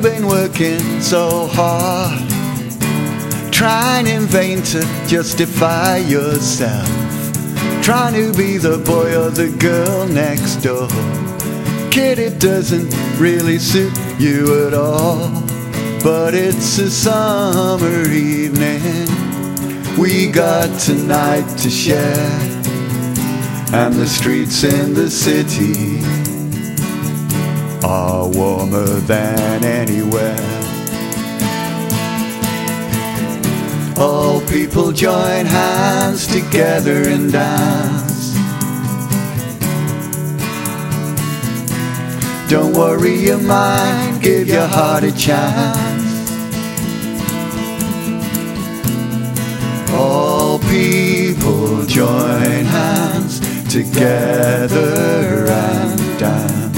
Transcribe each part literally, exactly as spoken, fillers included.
You've been working so hard, trying in vain to justify yourself, trying to be the boy or the girl next door. Kid, it doesn't really suit you at all. But it's a summer evening, we got tonight to share, and the streets in the city are warmer than anywhere. All people join hands together and dance. Don't worry your mind, give your heart a chance. All people join hands together and dance.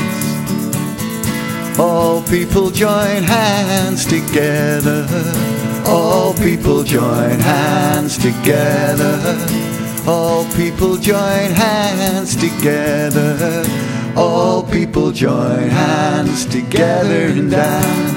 All people join hands together. All people join hands together. All people join hands together. All people join hands together and dance.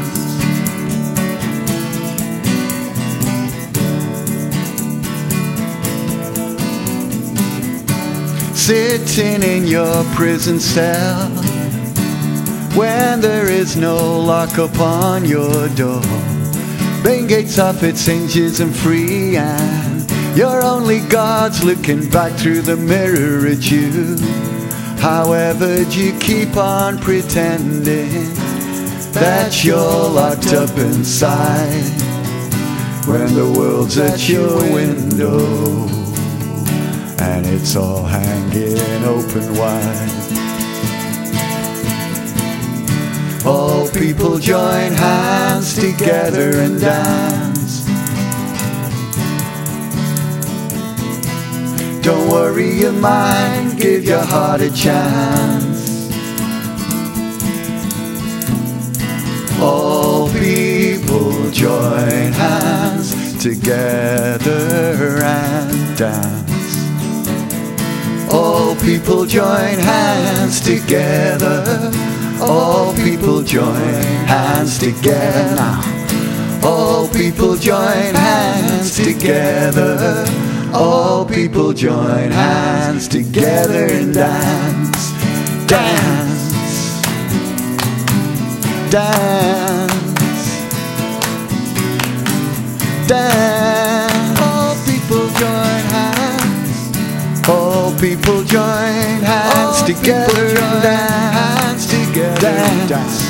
Sitting in your prison cell, when there is no lock upon your door, main gates off its hinges and free, and your only God's looking back through the mirror at you. However, you keep on pretending that you're locked up inside, when the world's at your window and it's all hanging open wide. All people join hands together and dance. Don't worry your mind, give your heart a chance. All people join hands together and dance. All people join hands together. All people join hands together now. All people join hands together. All people join hands together and dance. Dance. Dance. Dance. All people join hands. All people join hands together and dance. Together, dance.